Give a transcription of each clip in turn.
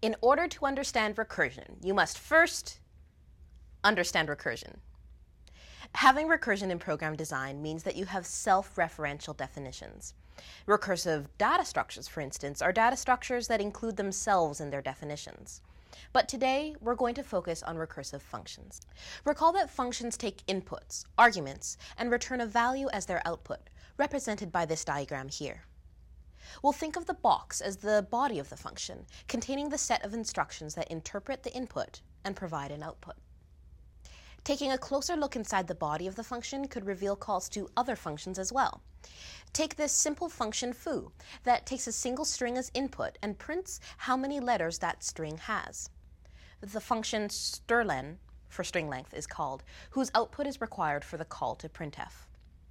In order to understand recursion, you must first understand recursion. Having recursion in program design means that you have self-referential definitions. Recursive data structures, for instance, are data structures that include themselves in their definitions. But today, we're going to focus on recursive functions. Recall that functions take inputs, arguments, and return a value as their output, represented by this diagram here. We'll think of the box as the body of the function, containing the set of instructions that interpret the input and provide an output. Taking a closer look inside the body of the function could reveal calls to other functions as well. Take this simple function foo that takes a single string as input and prints how many letters that string has. The function strlen, for string length, is called, whose output is required for the call to printf.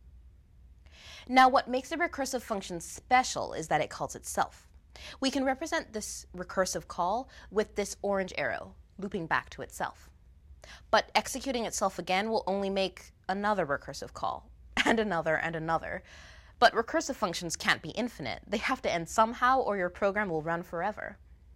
Now, what makes a recursive function special is that it calls itself. We can represent this recursive call with this orange arrow, looping back to itself. But executing itself again will only make another recursive call, and another and another. But recursive functions can't be infinite. They have to end somehow or your program will run forever.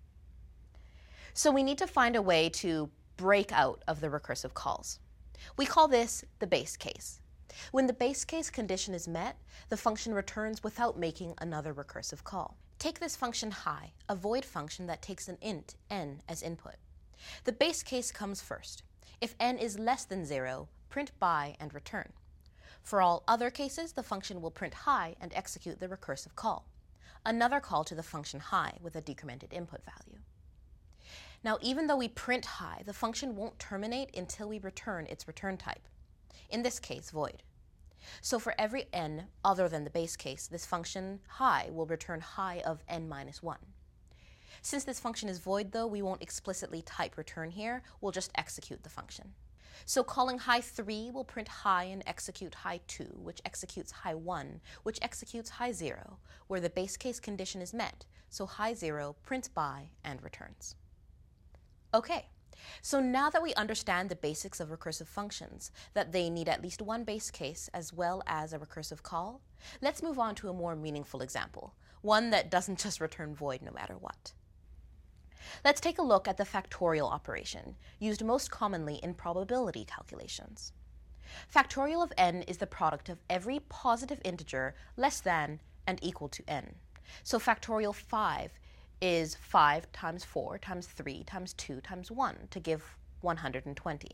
So we need to find a way to break out of the recursive calls. We call this the base case. When the base case condition is met, the function returns without making another recursive call. Take this function high, a void function that takes an int, n, as input. The base case comes first. If n is less than 0, print by and return. For all other cases, the function will print high and execute the recursive call, another call to the function high with a decremented input value. Now, even though we print high, the function won't terminate until we return its return type, in this case, void. So for every n other than the base case, this function high will return high of n minus 1. Since this function is void, though, we won't explicitly type return here. We'll just execute the function. So calling high 3 will print high and execute high 2, which executes high 1, which executes high 0, where the base case condition is met. So high 0 prints by and returns. Okay, so now that we understand the basics of recursive functions, that they need at least one base case as well as a recursive call, let's move on to a more meaningful example, one that doesn't just return void no matter what. Let's take a look at the factorial operation, used most commonly in probability calculations. Factorial of n is the product of every positive integer less than and equal to n. So factorial 5 is 5 times 4 times 3 times 2 times 1 to give 120.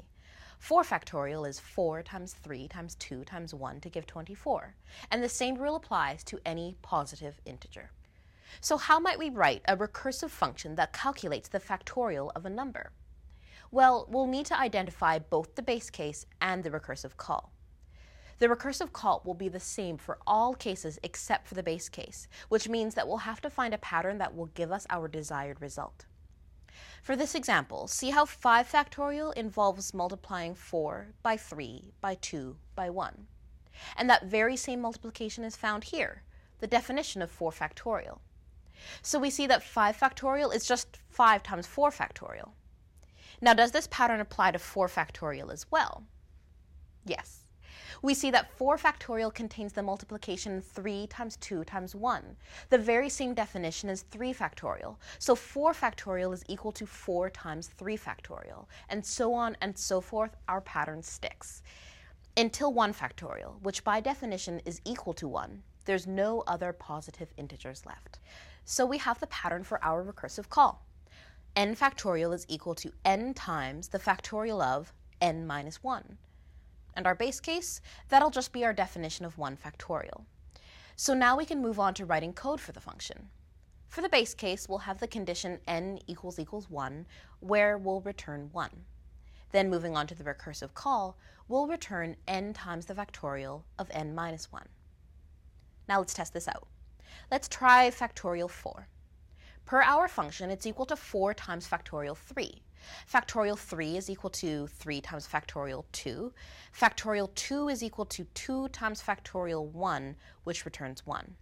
4 factorial is 4 times 3 times 2 times 1 to give 24. And the same rule applies to any positive integer. So how might we write a recursive function that calculates the factorial of a number? Well, we'll need to identify both the base case and the recursive call. The recursive call will be the same for all cases except for the base case, which means that we'll have to find a pattern that will give us our desired result. For this example, see how 5 factorial involves multiplying 4 by 3 by 2 by 1. And that very same multiplication is found here, the definition of 4 factorial. So we see that 5 factorial is just 5 times 4 factorial. Now, does this pattern apply to 4 factorial as well? Yes. We see that 4 factorial contains the multiplication 3 times 2 times 1. The very same definition as 3 factorial. So 4 factorial is equal to 4 times 3 factorial. And so on and so forth, our pattern sticks. Until 1 factorial, which by definition is equal to 1, there's no other positive integers left. So we have the pattern for our recursive call. N factorial is equal to n times the factorial of n minus 1. And our base case, that'll just be our definition of 1 factorial. So now we can move on to writing code for the function. For the base case, we'll have the condition n equals 1, where we'll return 1. Then moving on to the recursive call, we'll return n times the factorial of n minus 1. Now let's test this out. Let's try factorial 4. Per our function, it's equal to 4 times factorial 3. Factorial 3 is equal to 3 times factorial 2. Factorial 2 is equal to 2 times factorial 1, which returns 1.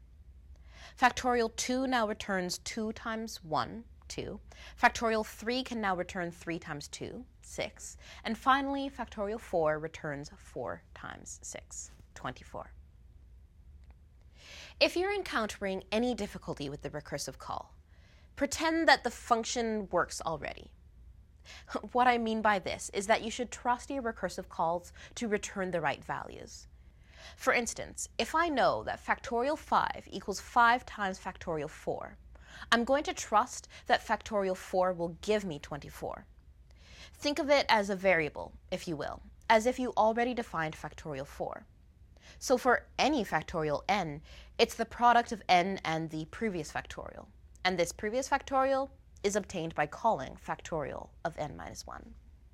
Factorial 2 now returns 2 times 1, 2. Factorial 3 can now return 3 times 2, 6. And finally, factorial 4 returns 4 times 6, 24. If you're encountering any difficulty with the recursive call, Pretend that the function works already. What I mean by this is that you should trust your recursive calls to return the right values. For instance, if I know that factorial 5 equals 5 times factorial 4, I'm going to trust that factorial 4 will give me 24. Think of it as a variable, if you will, as if you already defined factorial 4. So for any factorial n, it's the product of n and the previous factorial. And this previous factorial is obtained by calling factorial of n minus 1.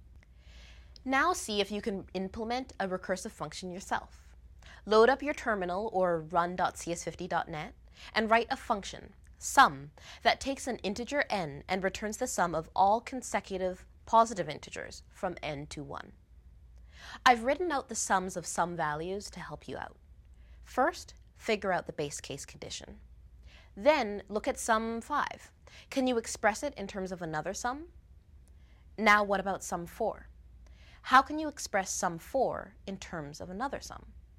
Now see if you can implement a recursive function yourself. Load up your terminal or run.cs50.net and write a function, sum, that takes an integer n and returns the sum of all consecutive positive integers from n to 1. I've written out the sums of some values to help you out. First, figure out the base case condition. Then look at sum 5. Can you express it in terms of another sum? Now what about sum 4? How can you express sum 4 in terms of another sum?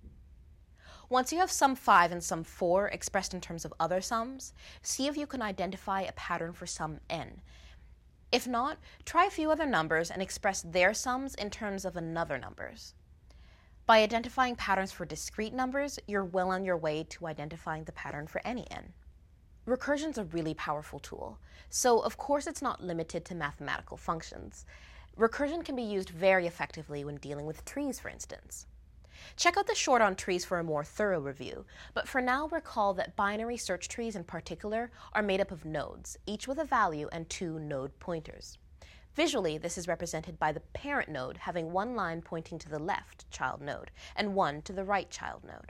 Once you have sum 5 and sum 4 expressed in terms of other sums, see if you can identify a pattern for sum n. If not, try a few other numbers and express their sums in terms of another numbers. By identifying patterns for discrete numbers, you're well on your way to identifying the pattern for any n. Recursion's a really powerful tool, so of course it's not limited to mathematical functions. Recursion can be used very effectively when dealing with trees, for instance. Check out the short on trees for a more thorough review, but for now recall that binary search trees in particular are made up of nodes, each with a value and 2 node pointers. Visually, this is represented by the parent node having one line pointing to the left child node and one to the right child node.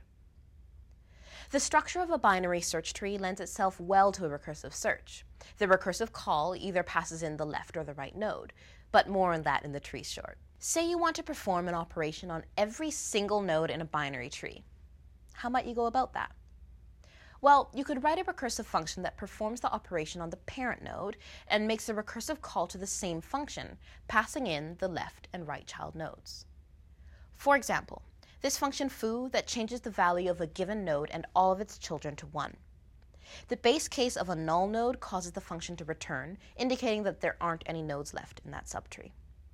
The structure of a binary search tree lends itself well to a recursive search. The recursive call either passes in the left or the right node, but more on that in the tree short. Say you want to perform an operation on every single node in a binary tree. How might you go about that? Well, you could write a recursive function that performs the operation on the parent node and makes a recursive call to the same function, passing in the left and right child nodes. For example, this function foo that changes the value of a given node and all of its children to 1. The base case of a null node causes the function to return, indicating that there aren't any nodes left in that subtree.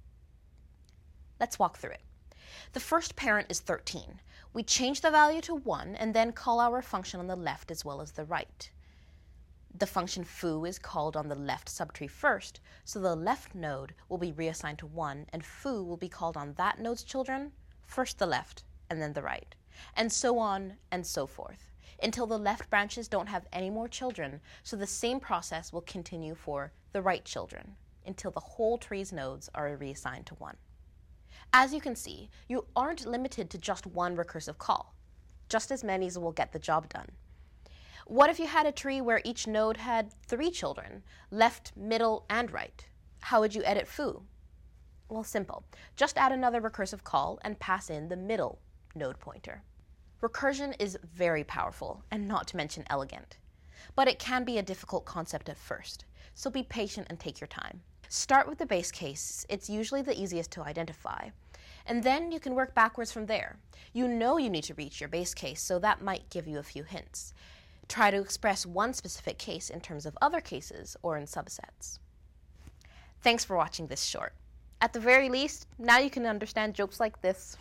Let's walk through it. The first parent is 13. We change the value to 1 and then call our function on the left as well as the right. The function foo is called on the left subtree first, so the left node will be reassigned to 1 and foo will be called on that node's children, first the left and then the right, and so on and so forth, until the left branches don't have any more children, so the same process will continue for the right children, until the whole tree's nodes are reassigned to 1. As you can see, you aren't limited to just one recursive call. Just as many as will get the job done. What if you had a tree where each node had 3 children, left, middle, and right? How would you edit foo? Well, simple. Just add another recursive call and pass in the middle node pointer. Recursion is very powerful, and not to mention elegant. But it can be a difficult concept at first, so be patient and take your time. Start with the base case. It's usually the easiest to identify. And then you can work backwards from there. You know you need to reach your base case, so that might give you a few hints. Try to express one specific case in terms of other cases or in subsets. Thanks for watching this short. At the very least, now you can understand jokes like this.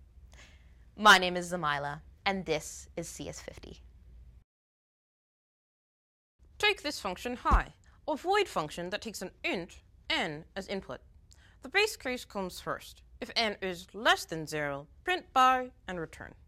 My name is Zamila, and this is CS50. Take this function high, a void function that takes an int, n, as input. The base case comes first. If n is less than 0, print by and return.